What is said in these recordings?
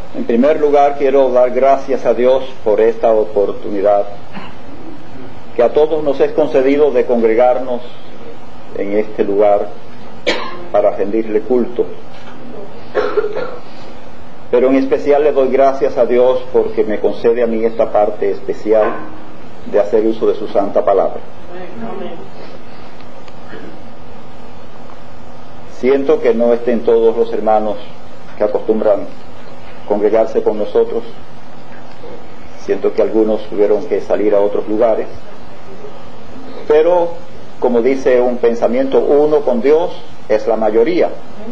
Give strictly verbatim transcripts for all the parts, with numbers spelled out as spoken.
En primer lugar, quiero dar gracias a Dios por esta oportunidad que a todos nos es concedido de congregarnos en este lugar para rendirle culto. Pero en especial le doy gracias a Dios porque me concede a mí esta parte especial de hacer uso de su santa palabra. Siento que no estén todos los hermanos que acostumbran congregarse con nosotros. Siento que algunos tuvieron que salir a otros lugares. Pero, como dice un pensamiento, uno con Dios es la mayoría.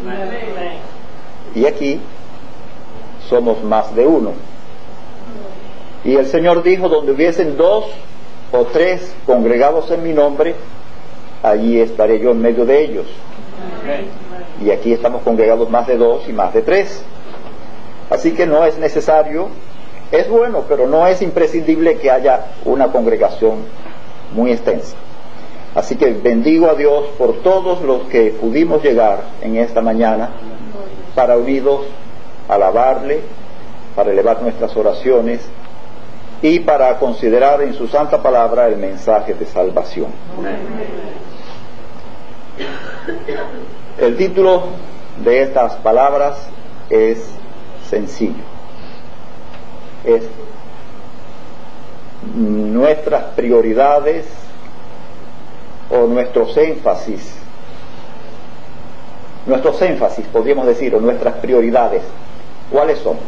Y aquí somos más de uno. Y el Señor dijo, donde hubiesen dos o tres congregados en mi nombre, allí estaré yo en medio de ellos. Y aquí estamos congregados más de dos y más de tres. Así que no es necesario, es bueno, pero no es imprescindible que haya una congregación muy extensa. Así que bendigo a Dios por todos los que pudimos llegar en esta mañana para unidos alabarle, para elevar nuestras oraciones y para considerar en su santa palabra el mensaje de salvación. El título de estas palabras es sencillo. Es nuestras prioridades o nuestros énfasis, nuestros énfasis, podríamos decir, o nuestras prioridades. ¿Cuáles son?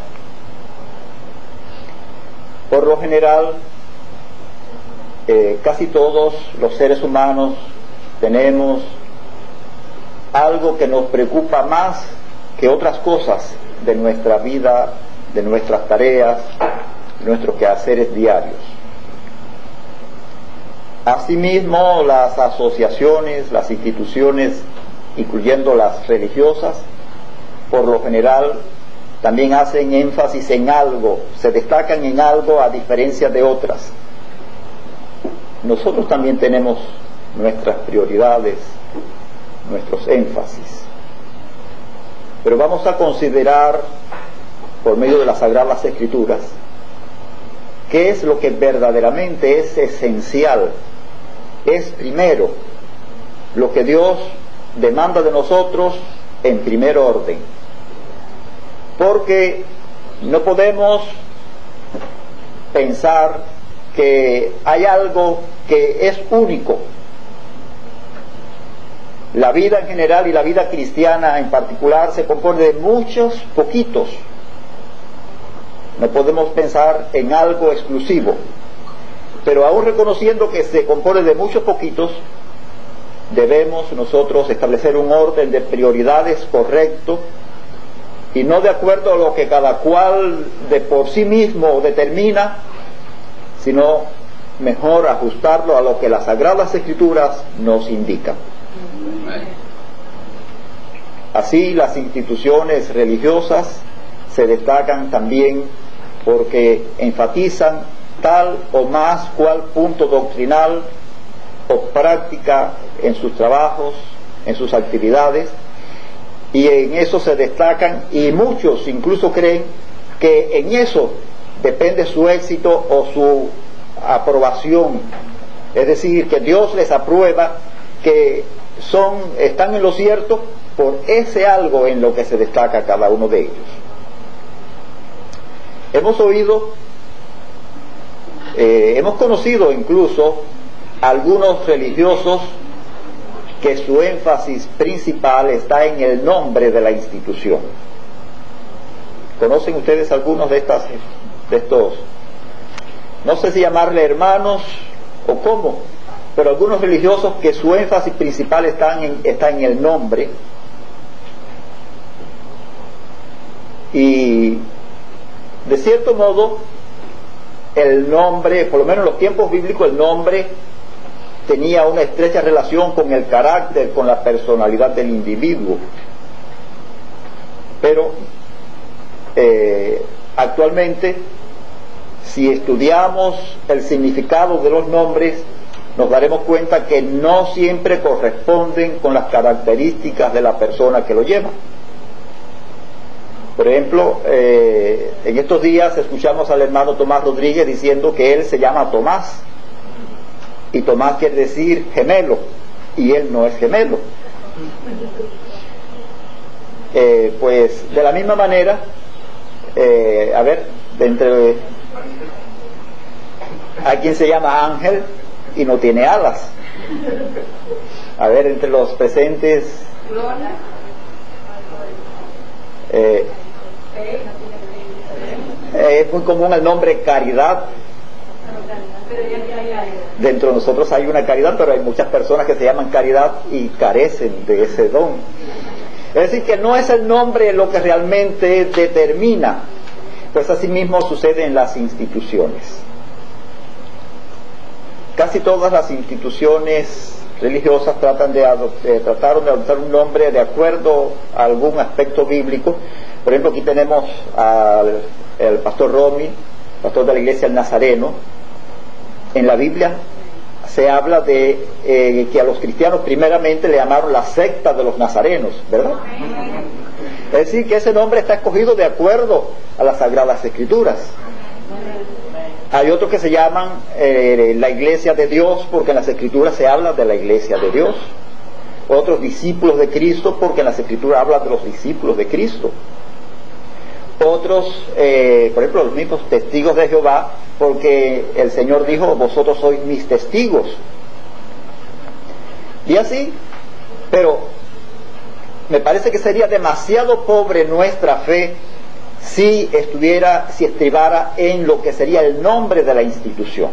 Por lo general, eh, casi todos los seres humanos tenemos algo que nos preocupa más que otras cosas de nuestra vida, de nuestras tareas, de nuestros quehaceres diarios. Asimismo, las asociaciones, las instituciones, incluyendo las religiosas, por lo general también hacen énfasis en algo, se destacan en algo a diferencia de otras. Nosotros también tenemos nuestras prioridades, nuestros énfasis. Pero vamos a considerar, por medio de las Sagradas Escrituras, qué es lo que verdaderamente es esencial, es primero, lo que Dios demanda de nosotros en primer orden. Porque no podemos pensar que hay algo que es único. La vida en general y la vida cristiana en particular se compone de muchos poquitos. No podemos pensar en algo exclusivo. Pero aún reconociendo que se compone de muchos poquitos, debemos nosotros establecer un orden de prioridades correcto y no de acuerdo a lo que cada cual de por sí mismo determina, sino mejor ajustarlo a lo que las Sagradas Escrituras nos indican. Así las instituciones religiosas se destacan también porque enfatizan tal o más cual punto doctrinal o práctica en sus trabajos, en sus actividades, y en eso se destacan, y muchos incluso creen que en eso depende su éxito o su aprobación, es decir, que Dios les aprueba, que son, están en lo cierto por ese algo en lo que se destaca cada uno de ellos. Hemos oído, eh, hemos conocido incluso algunos religiosos que su énfasis principal está en el nombre de la institución. ¿Conocen ustedes algunos de estas, de estos, no sé si llamarle hermanos o cómo, pero algunos religiosos que su énfasis principal está en, está en el nombre? Y de cierto modo el nombre, por lo menos en los tiempos bíblicos, el nombre tenía una estrecha relación con el carácter, con la personalidad del individuo. Pero eh, actualmente, si estudiamos el significado de los nombres, nos daremos cuenta que no siempre corresponden con las características de la persona que lo lleva. Por ejemplo, eh, en estos días escuchamos al hermano Tomás Rodríguez diciendo que él se llama Tomás, y Tomás quiere decir gemelo, y él no es gemelo. Eh, pues de la misma manera, eh, a ver, de entre hay quien se llama Ángel y no tiene alas. A ver, entre los presentes, eh, es muy común el nombre Caridad. Dentro de nosotros hay una caridad, pero hay muchas personas que se llaman Caridad y carecen de ese don. Es decir, que no es el nombre lo que realmente determina. Pues así mismo sucede en las instituciones. Casi todas las instituciones religiosas tratan de adoptar, trataron de adoptar un nombre de acuerdo a algún aspecto bíblico. Por ejemplo, aquí tenemos al el pastor Romy, pastor de la iglesia El Nazareno. En la Biblia se habla de eh, que a los cristianos primeramente le llamaron la secta de los nazarenos, ¿verdad? Es decir, que ese nombre está escogido de acuerdo a las Sagradas Escrituras. Hay otros que se llaman eh, la Iglesia de Dios, porque en las Escrituras se habla de la Iglesia de Dios. Otros discípulos de Cristo, porque en las Escrituras habla de los discípulos de Cristo. Otros, eh, por ejemplo, los mismos testigos de Jehová, porque el Señor dijo, vosotros sois mis testigos. Y así, pero me parece que sería demasiado pobre nuestra fe si estuviera, si estribara en lo que sería el nombre de la institución.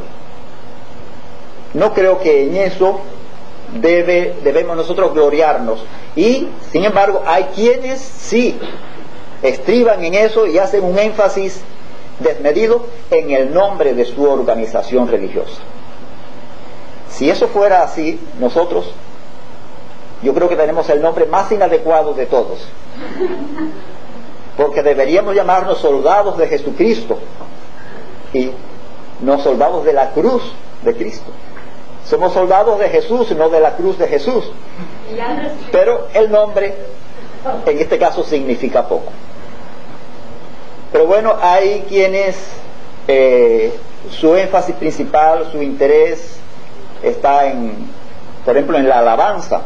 No creo que en eso debe, debemos nosotros gloriarnos. Y, sin embargo, hay quienes sí estriban en eso y hacen un énfasis desmedido en el nombre de su organización religiosa. Si eso fuera así, nosotros, yo creo que tenemos el nombre más inadecuado de todos, porque deberíamos llamarnos soldados de Jesucristo y no soldados de la cruz de Cristo. Somos soldados de Jesús, no de la cruz de Jesús. Pero el nombre en este caso significa poco. Pero bueno, hay quienes eh, su énfasis principal, su interés está en, por ejemplo, en la alabanza.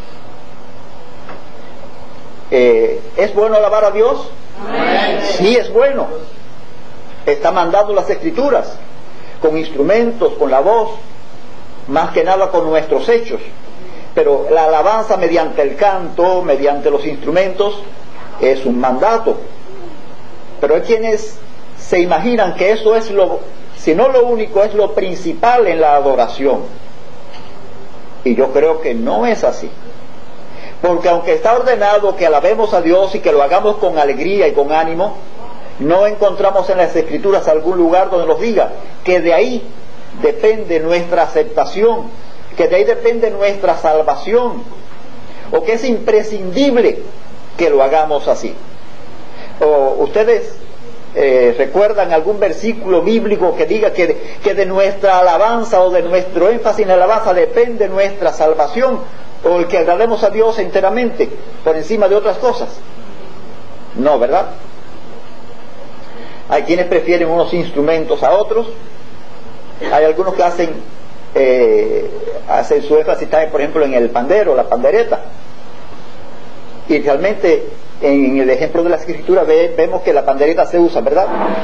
Eh, ¿Es bueno alabar a Dios? Amén. Sí, es bueno. Está mandado las Escrituras, con instrumentos, con la voz, más que nada con nuestros hechos. Pero la alabanza mediante el canto, mediante los instrumentos, es un mandato. Pero hay quienes se imaginan que eso es lo, si no lo único, es lo principal en la adoración. Y yo creo que no es así. Porque aunque está ordenado que alabemos a Dios y que lo hagamos con alegría y con ánimo, no encontramos en las Escrituras algún lugar donde nos diga que de ahí depende nuestra aceptación, que de ahí depende nuestra salvación, o que es imprescindible que lo hagamos así. O ustedes eh, recuerdan algún versículo bíblico que diga que de, que de nuestra alabanza o de nuestro énfasis en la alabanza depende nuestra salvación, o el que agrademos a Dios enteramente por encima de otras cosas. No, ¿verdad? Hay quienes prefieren unos instrumentos a otros. Hay algunos que hacen eh, hacen su énfasis también, por ejemplo, en el pandero, la pandereta. Y realmente en el ejemplo de la Escritura ve, vemos que la pandereta se usa, ¿verdad?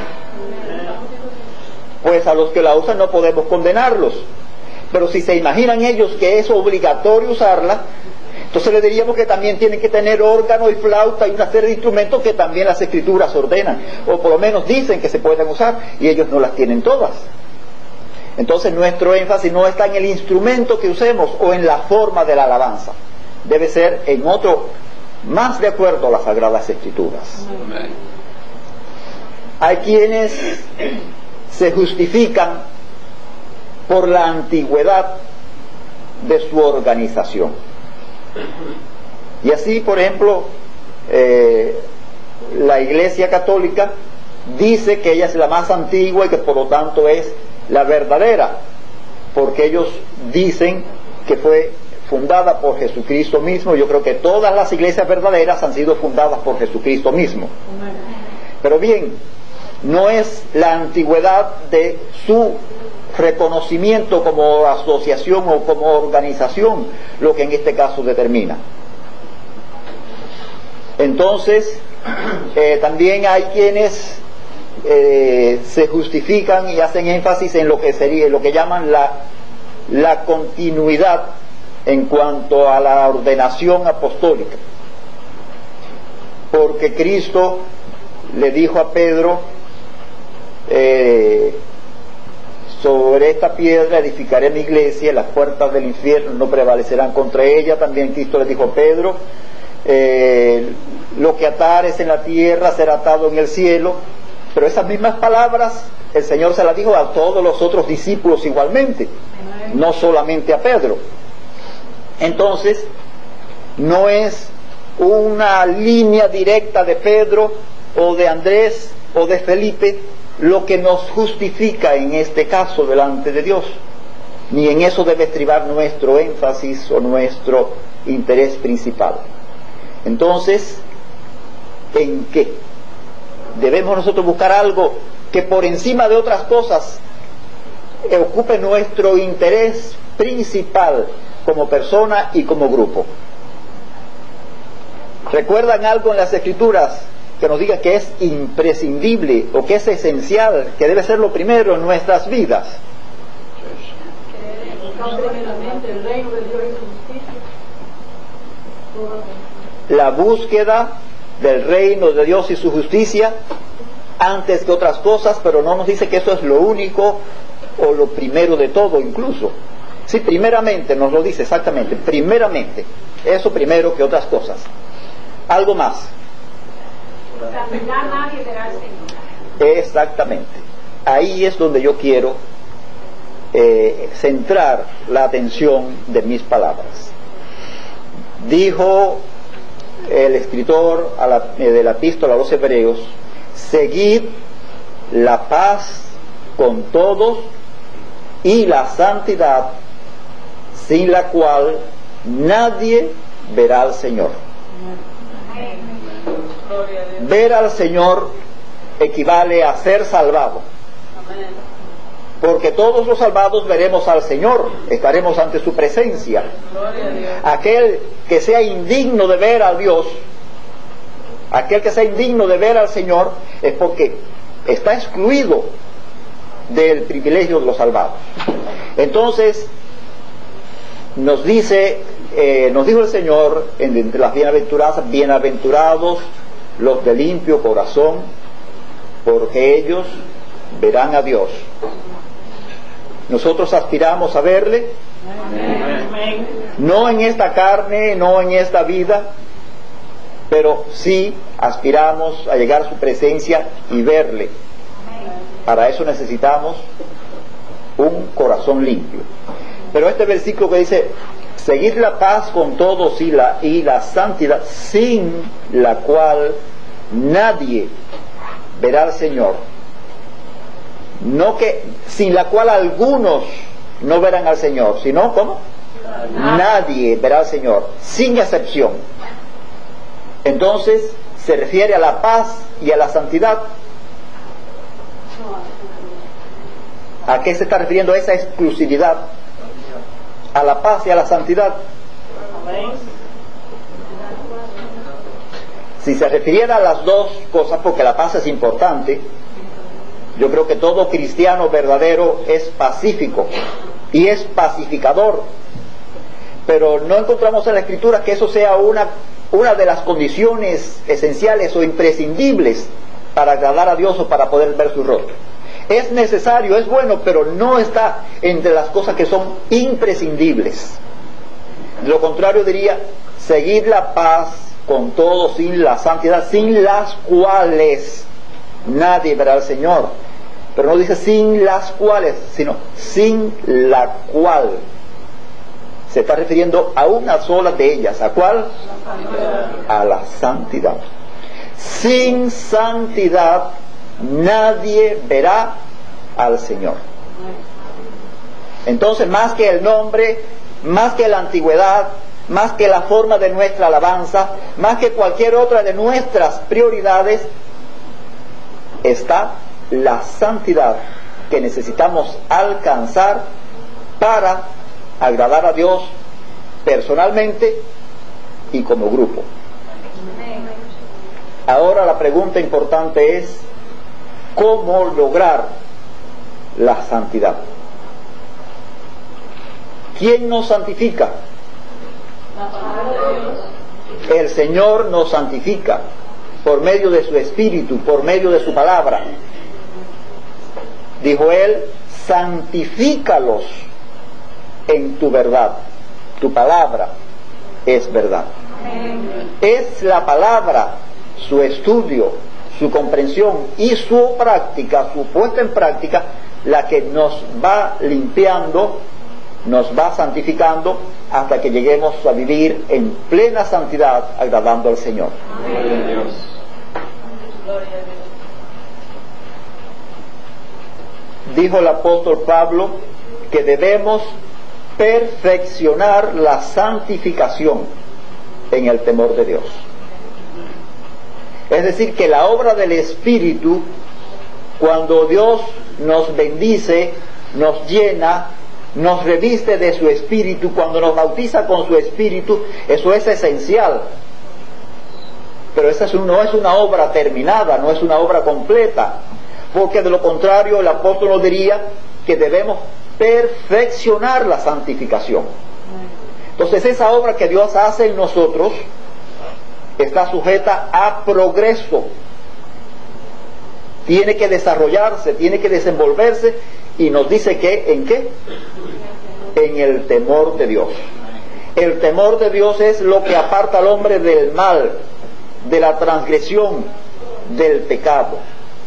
Pues a los que la usan no podemos condenarlos. Pero si se imaginan ellos que es obligatorio usarla, entonces le diríamos que también tienen que tener órgano y flauta y una serie de instrumentos que también las Escrituras ordenan, o por lo menos dicen que se pueden usar, y ellos no las tienen todas. Entonces nuestro énfasis no está en el instrumento que usemos o en la forma de la alabanza. Debe ser en otro, más de acuerdo a las Sagradas Escrituras. Amén. Hay quienes se justifican por la antigüedad de su organización. Y así, por ejemplo, eh, la Iglesia Católica dice que ella es la más antigua y que por lo tanto es la verdadera, porque ellos dicen que fue fundada por Jesucristo mismo. Yo creo que todas las iglesias verdaderas han sido fundadas por Jesucristo mismo. Pero bien, no es la antigüedad de su reconocimiento como asociación o como organización lo que en este caso determina. Entonces, eh, también hay quienes eh, se justifican y hacen énfasis en lo que sería, lo que llaman la, la continuidad en cuanto a la ordenación apostólica. Porque Cristo le dijo a Pedro, eh, sobre esta piedra edificaré mi iglesia, las puertas del infierno no prevalecerán contra ella. También Cristo le dijo a Pedro, eh, lo que atares en la tierra será atado en el cielo. Pero esas mismas palabras el Señor se las dijo a todos los otros discípulos igualmente, no solamente a Pedro. Entonces, no es una línea directa de Pedro o de Andrés o de Felipe lo que nos justifica en este caso delante de Dios, ni en eso debe estribar nuestro énfasis o nuestro interés principal. Entonces, ¿en qué? Debemos nosotros buscar algo que por encima de otras cosas ocupe nuestro interés principal como persona y como grupo. ¿Recuerdan algo en las Escrituras que nos diga que es imprescindible o que es esencial, que debe ser lo primero en nuestras vidas? La búsqueda del reino de Dios y su justicia antes que otras cosas, pero no nos dice que eso es lo único o lo primero de todo incluso. Sí, primeramente nos lo dice exactamente, primeramente, eso primero que otras cosas. Algo más. Exactamente. Ahí es donde yo quiero eh, centrar la atención de mis palabras. Dijo el escritor a la, eh, de la epístola a los Hebreos, seguid la paz con todos y la santidad, sin la cual nadie verá al Señor. Ver al Señor equivale a ser salvado, porque todos los salvados veremos al Señor, estaremos ante su presencia. Aquel que sea indigno de ver a Dios, aquel que sea indigno de ver al Señor, es porque está excluido del privilegio de los salvados. Entonces nos dice, eh, nos dijo el Señor en, entre las bienaventuradas, bienaventurados los de limpio corazón, porque ellos verán a Dios. Nosotros aspiramos a verle, amén, no en esta carne, no en esta vida, pero sí aspiramos a llegar a su presencia y verle. Para eso necesitamos un corazón limpio. Pero este versículo que dice, seguir la paz con todos y la, y la santidad, sin la cual nadie verá al Señor. No que, sin la cual algunos no verán al Señor, sino, ¿cómo? Nadie verá al Señor, sin excepción. Entonces, se refiere a la paz y a la santidad. ¿A qué se está refiriendo esa exclusividad? A la paz y a la santidad. Si se refiriera a las dos cosas, porque la paz es importante, yo creo que todo cristiano verdadero es pacífico y es pacificador, pero no encontramos en la Escritura que eso sea una, una de las condiciones esenciales o imprescindibles para agradar a Dios o para poder ver su rostro. Es necesario, es bueno, pero no está entre las cosas que son imprescindibles. De lo contrario diría, seguir la paz con todos sin la santidad, sin las cuales nadie verá al Señor. Pero no dice sin las cuales, sino sin la cual. Se está refiriendo a una sola de ellas. ¿A cuál? A la santidad. Sin santidad nadie verá al Señor. Entonces, más que el nombre más que la antigüedad, más que la forma de nuestra alabanza, más que cualquier otra de nuestras prioridades, está la santidad que necesitamos alcanzar para agradar a Dios personalmente y como grupo. Ahora la pregunta importante es, ¿cómo lograr la santidad? ¿Quién nos santifica? El Señor nos santifica por medio de su Espíritu, por medio de su palabra. Dijo Él, santifícalos en tu verdad. Tu palabra es verdad. Es la palabra, su estudio, su comprensión y su práctica, su puesta en práctica, la que nos va limpiando, nos va santificando hasta que lleguemos a vivir en plena santidad, agradando al Señor. Amén. Dijo el apóstol Pablo que debemos perfeccionar la santificación en el temor de Dios. Es decir, que la obra del Espíritu, cuando Dios nos bendice, nos llena, nos reviste de su Espíritu, cuando nos bautiza con su Espíritu, eso es esencial. Pero esa no es una obra terminada, no es una obra completa, porque de lo contrario el apóstol nos diría que debemos perfeccionar la santificación. Entonces esa obra que Dios hace en nosotros está sujeta a progreso, tiene que desarrollarse, tiene que desenvolverse, y nos dice que, ¿en qué? En el temor de Dios. El temor de Dios es lo que aparta al hombre del mal, de la transgresión, del pecado,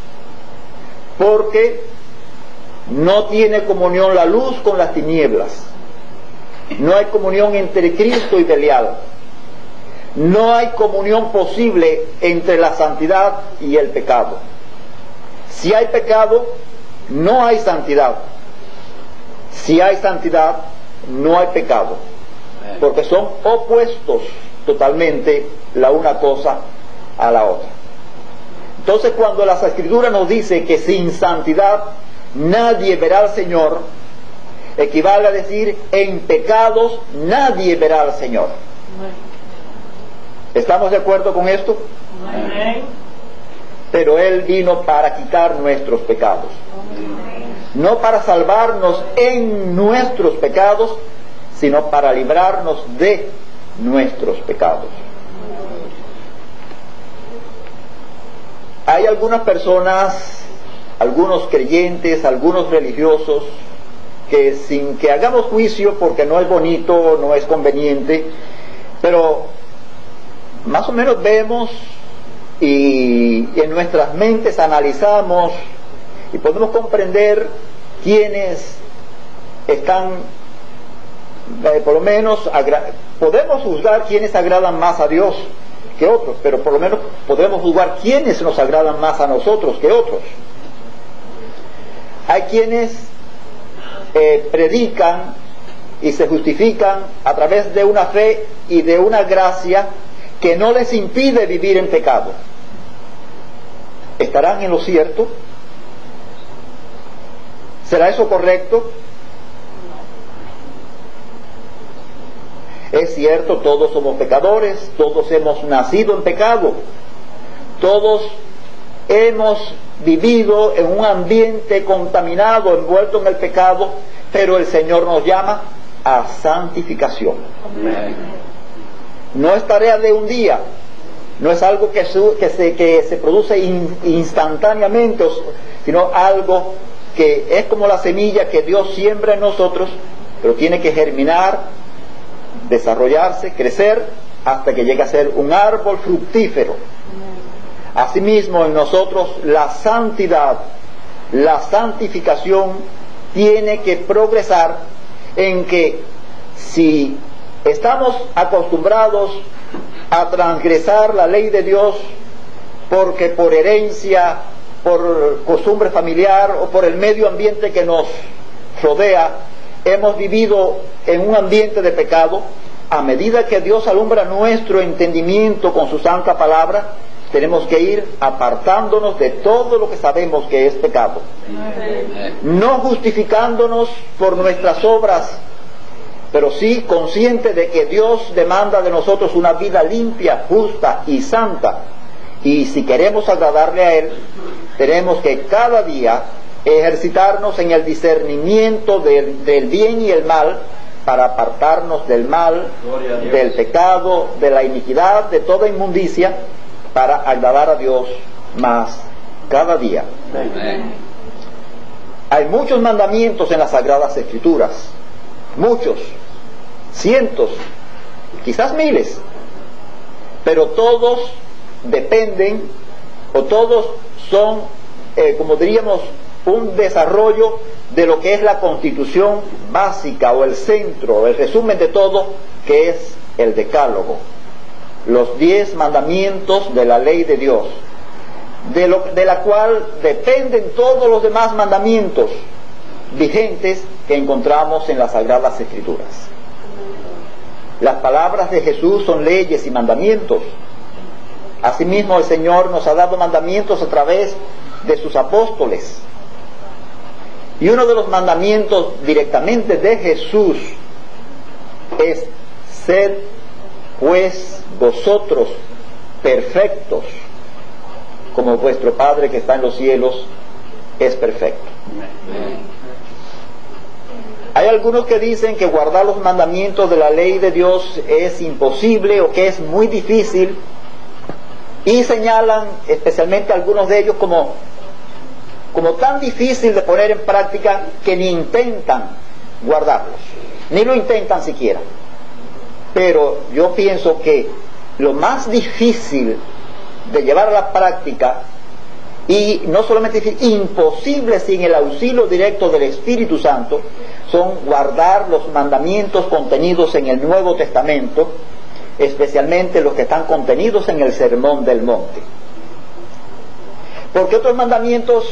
porque no tiene comunión la luz con las tinieblas, no hay comunión entre Cristo y Belial, no hay comunión posible entre la santidad y el pecado. Si hay pecado, no hay santidad. Si hay santidad, no hay pecado, porque son opuestos totalmente la una cosa a la otra. Entonces, cuando las Escrituras nos dice que sin santidad nadie verá al Señor, equivale a decir, en pecados nadie verá al Señor. ¿Estamos de acuerdo con esto? Amén. Pero Él vino para quitar nuestros pecados, no para salvarnos en nuestros pecados, sino para librarnos de nuestros pecados. Hay algunas personas, algunos creyentes, algunos religiosos, que sin que hagamos juicio, porque no es bonito, no es conveniente, pero más o menos vemos y en nuestras mentes analizamos y podemos comprender quiénes están, eh, por lo menos, podemos juzgar quiénes agradan más a Dios que otros, pero por lo menos podemos juzgar quiénes nos agradan más a nosotros que otros. Hay quienes eh, predican y se justifican a través de una fe y de una gracia que no les impide vivir en pecado. ¿Estarán en lo cierto? ¿Será eso correcto? Es cierto, todos somos pecadores, todos hemos nacido en pecado, todos hemos vivido en un ambiente contaminado, envuelto en el pecado, pero el Señor nos llama a santificación. Amén. No es tarea de un día, no es algo que, su, que, se, que se produce in, instantáneamente, sino algo que es como la semilla que Dios siembra en nosotros, pero tiene que germinar, desarrollarse, crecer, hasta que llegue a ser un árbol fructífero. Asimismo, en nosotros la santidad, la santificación tiene que progresar, en que si estamos acostumbrados a transgresar la ley de Dios, porque por herencia, por costumbre familiar o por el medio ambiente que nos rodea, hemos vivido en un ambiente de pecado, a medida que Dios alumbra nuestro entendimiento con su santa palabra, tenemos que ir apartándonos de todo lo que sabemos que es pecado. No justificándonos por nuestras obras, pero sí consciente de que Dios demanda de nosotros una vida limpia, justa y santa. Y si queremos agradarle a Él, tenemos que cada día ejercitarnos en el discernimiento del, del bien y el mal, para apartarnos del mal, del pecado, de la iniquidad, de toda inmundicia, para agradar a Dios más cada día. Amén. Hay muchos mandamientos en las Sagradas Escrituras, muchos, cientos, quizás miles, pero todos dependen, o todos son, eh, como diríamos, un desarrollo de lo que es la constitución básica, o el centro, el resumen de todo, que es el Decálogo, los diez mandamientos de la ley de Dios, de, lo, de la cual dependen todos los demás mandamientos vigentes que encontramos en las Sagradas Escrituras. Las palabras de Jesús son leyes y mandamientos. Asimismo, el Señor nos ha dado mandamientos a través de sus apóstoles. Y uno de los mandamientos directamente de Jesús es: sed pues vosotros perfectos, como vuestro Padre que está en los cielos es perfecto. Hay algunos que dicen que guardar los mandamientos de la ley de Dios es imposible o que es muy difícil, y señalan especialmente algunos de ellos como como tan difícil de poner en práctica que ni intentan guardarlos, ni lo intentan siquiera. Pero yo pienso que lo más difícil de llevar a la práctica, y no solamente difícil, imposible sin el auxilio directo del Espíritu Santo, son guardar los mandamientos contenidos en el Nuevo Testamento, especialmente los que están contenidos en el Sermón del Monte. Porque otros mandamientos,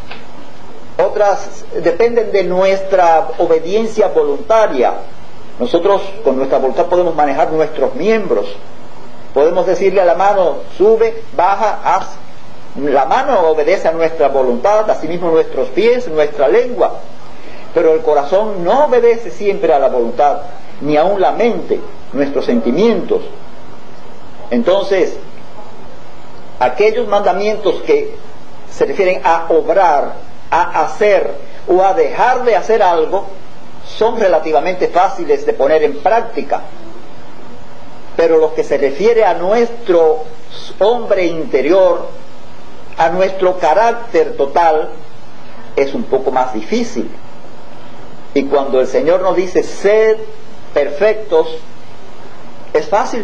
otras dependen de nuestra obediencia voluntaria. Nosotros con nuestra voluntad podemos manejar nuestros miembros. Podemos decirle a la mano: sube, baja, haz. La mano obedece a nuestra voluntad, asimismo nuestros pies, nuestra lengua. Pero el corazón no obedece siempre a la voluntad, ni aun la mente, nuestros sentimientos. Entonces, aquellos mandamientos que se refieren a obrar, a hacer o a dejar de hacer algo, son relativamente fáciles de poner en práctica. Pero lo que se refiere a nuestro hombre interior, a nuestro carácter total, es un poco más difícil. Y cuando el Señor nos dice: sed perfectos, ¿es fácil?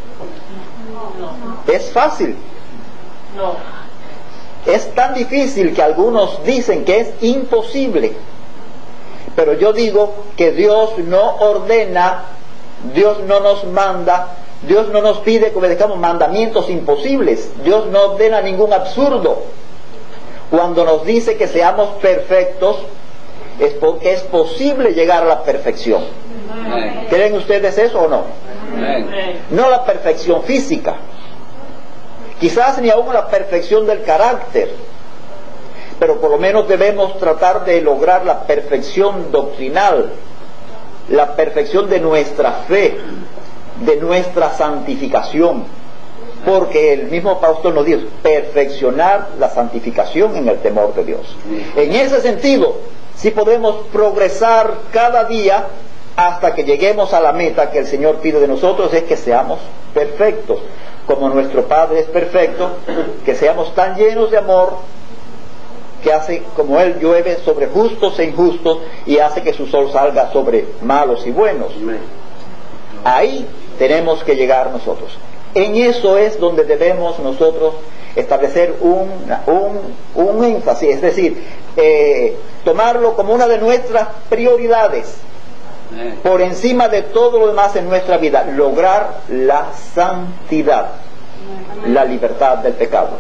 ¿Es fácil? No. Es tan difícil que algunos dicen que es imposible. Pero yo digo que Dios no ordena, Dios no nos manda, Dios no nos pide que obedezcamos mandamientos imposibles. Dios no ordena ningún absurdo. Cuando nos dice que seamos perfectos, es porque es posible llegar a la perfección. Amén. ¿Creen ustedes eso o no? Amén. No la perfección física, quizás ni aún la perfección del carácter, pero por lo menos debemos tratar de lograr la perfección doctrinal, la perfección de nuestra fe, de nuestra santificación, porque el mismo apóstol nos dice: perfeccionar la santificación en el temor de Dios. En ese sentido, sí podemos progresar cada día hasta que lleguemos a la meta que el Señor pide de nosotros, es que seamos perfectos, como nuestro Padre es perfecto, que seamos tan llenos de amor que hace, como Él llueve sobre justos e injustos, y hace que su sol salga sobre malos y buenos. Ahí tenemos que llegar nosotros. En eso es donde debemos nosotros establecer un, un, un énfasis, es decir, eh, tomarlo como una de nuestras prioridades, por encima de todo lo demás en nuestra vida, lograr la santidad, la libertad del pecado.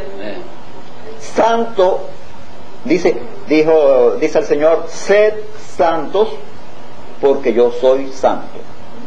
Santo, dice, dijo, dice el Señor: sed santos, porque yo soy santo.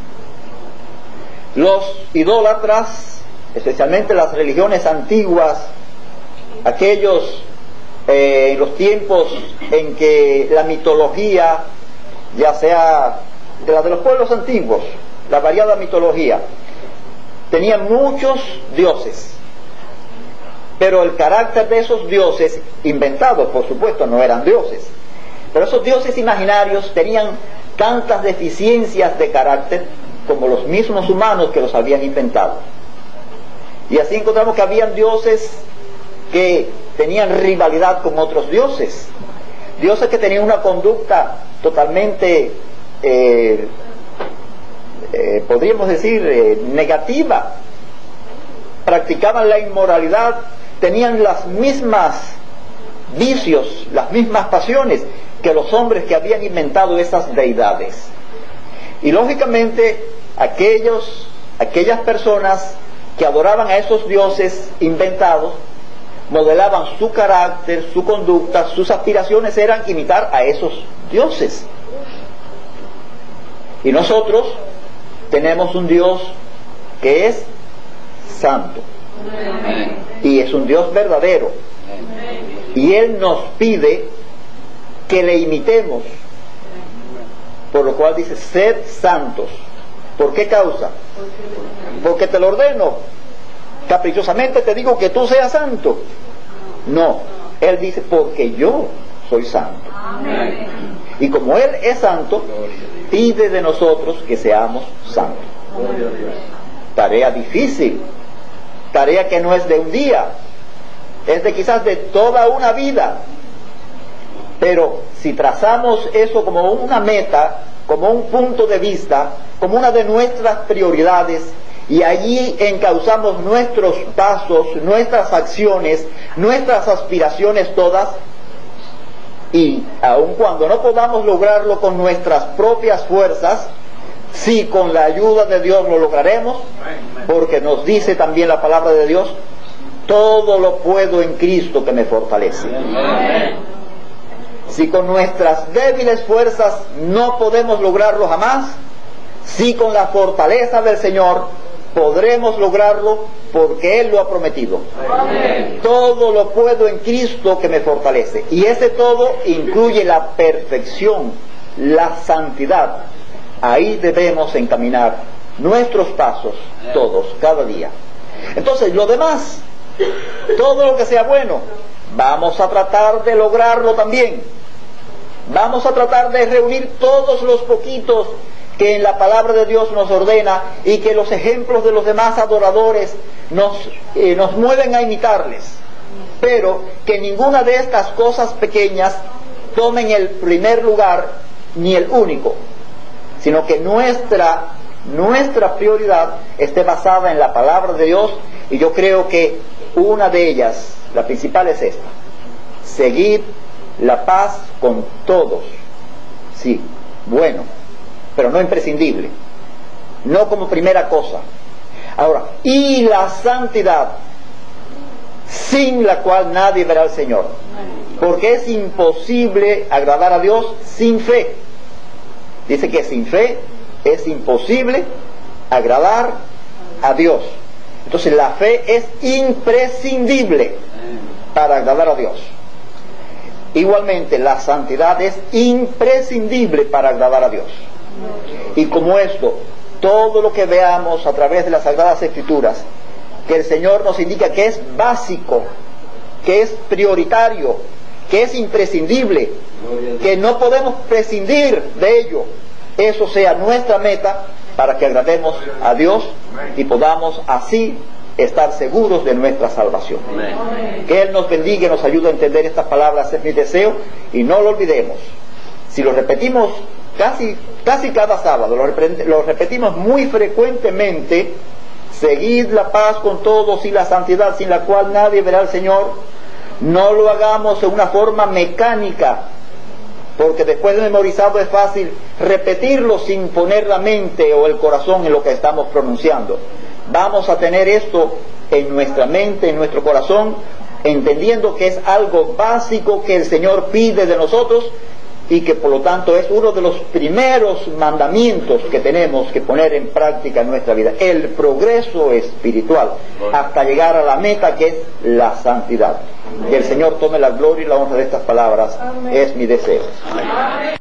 Los idólatras, especialmente las religiones antiguas, aquellos eh, en los tiempos en que la mitología, ya sea de la de los pueblos antiguos, la variada mitología, tenían muchos dioses, pero el carácter de esos dioses, inventados por supuesto, no eran dioses, pero esos dioses imaginarios tenían tantas deficiencias de carácter como los mismos humanos que los habían inventado. Y así encontramos que habían dioses que tenían rivalidad con otros dioses, dioses que tenían una conducta totalmente, eh, eh, podríamos decir, eh, negativa, practicaban la inmoralidad, tenían las mismas vicios, las mismas pasiones que los hombres que habían inventado esas deidades. Y lógicamente aquellos, aquellas personas que adoraban a esos dioses inventados, modelaban su carácter, su conducta, sus aspiraciones eran imitar a esos dioses. Y nosotros tenemos un Dios que es santo. Amén. Y es un Dios verdadero. Amén. Y Él nos pide que le imitemos, por lo cual dice, sed santos. ¿Por qué causa? Porque te lo ordeno. Caprichosamente te digo que tú seas santo. No, Él dice, porque yo soy santo. Amén. Y como Él es santo, pide de nosotros que seamos santos. Tarea difícil, tarea que no es de un día, es de quizás de toda una vida. Pero si trazamos eso como una meta, como un punto de vista, como una de nuestras prioridades, y allí encauzamos nuestros pasos, nuestras acciones, nuestras aspiraciones todas, y aun cuando no podamos lograrlo con nuestras propias fuerzas, sí, con la ayuda de Dios lo lograremos, porque nos dice también la palabra de Dios, todo lo puedo en Cristo que me fortalece. Amén. Si con nuestras débiles fuerzas no podemos lograrlo jamás, sí, con la fortaleza del Señor podremos lograrlo, porque Él lo ha prometido. Amén. Todo lo puedo en Cristo que me fortalece. Y ese todo incluye la perfección, la santidad. Ahí debemos encaminar nuestros pasos todos, cada día. Entonces, lo demás, todo lo que sea bueno, vamos a tratar de lograrlo también. Vamos a tratar de reunir todos los poquitos que en la palabra de Dios nos ordena y que los ejemplos de los demás adoradores nos, eh, nos mueven a imitarles. Pero que ninguna de estas cosas pequeñas tomen el primer lugar ni el único, sino que nuestra, nuestra prioridad esté basada en la palabra de Dios. Y yo creo que una de ellas, la principal, es esta: seguir la paz con todos. Sí, bueno, pero no imprescindible, no como primera cosa. Ahora, y la santidad, sin la cual nadie verá al Señor, porque es imposible agradar a Dios sin fe. Dice que sin fe es imposible agradar a Dios. Entonces la fe es imprescindible para agradar a Dios. Igualmente la santidad es imprescindible para agradar a Dios. Y como esto, todo lo que veamos a través de las Sagradas Escrituras, que el Señor nos indica que es básico, que es prioritario, que es imprescindible, que no podemos prescindir de ello, eso sea nuestra meta para que agrademos a Dios y podamos así estar seguros de nuestra salvación. Amén. Que Él nos bendiga y nos ayude a entender estas palabras, es mi deseo, y no lo olvidemos. Si lo repetimos casi, casi cada sábado, lo, rep- lo repetimos muy frecuentemente: seguid la paz con todos y la santidad, sin la cual nadie verá al Señor. No lo hagamos en una forma mecánica, porque después de memorizado es fácil repetirlo sin poner la mente o el corazón en lo que estamos pronunciando. Vamos a tener esto en nuestra mente, en nuestro corazón, entendiendo que es algo básico que el Señor pide de nosotros, y que por lo tanto es uno de los primeros mandamientos que tenemos que poner en práctica en nuestra vida, el progreso espiritual, hasta llegar a la meta que es la santidad. Que el Señor tome la gloria y la honra de estas palabras. Amén. Es mi deseo. Amén.